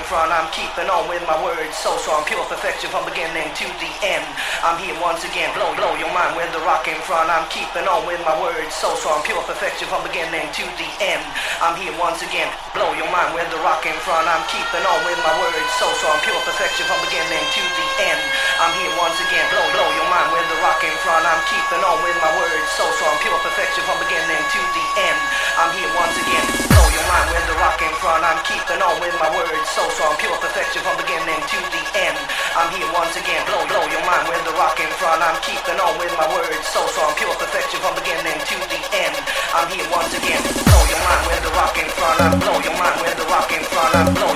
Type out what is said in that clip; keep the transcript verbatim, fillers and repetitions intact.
front. I'm keeping on with my words, so strong, pure perfection from beginning to the end. I'm here once again, blow, blow your mind with the rock in front. I'm keeping on with my words, so strong, pure perfection from beginning to the end. I'm here once again, blow your mind with the rock in front. I'm keeping on with my words, so strong, pure perfection from beginning to the end. I'm here once again, blow, blow your mind with the rock in front. I'm keeping on with my words, so strong, pure perfection from beginning to the end. I'm here once again, blow your mind with the rock in front. I'm keeping on with my words, so strong, pure perfection from beginning to the end. I'm here once again, blow, blow your mind with the rock in front. I'm keeping on with my words, so strong, pure perfection from beginning to the end. I'm here once again, blow your mind with the rock in front. I'm blow your mind with the rock in front. I'm blow